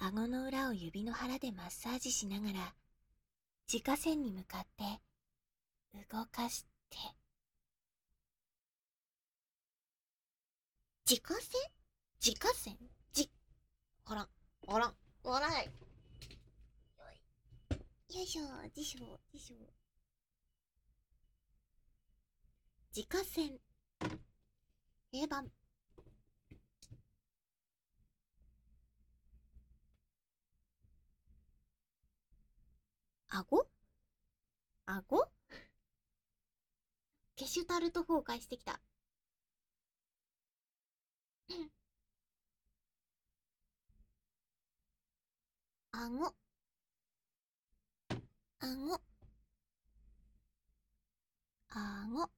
顎の裏を指の腹でマッサージしながら、耳下腺に向かって動かして。耳下腺？耳下腺？ほら、ほら、ほらい。よいしょ、でしょ、でしょ。耳下腺。定番。顎？顎？ゲシュタルト崩壊してきた。顎。顎。顎。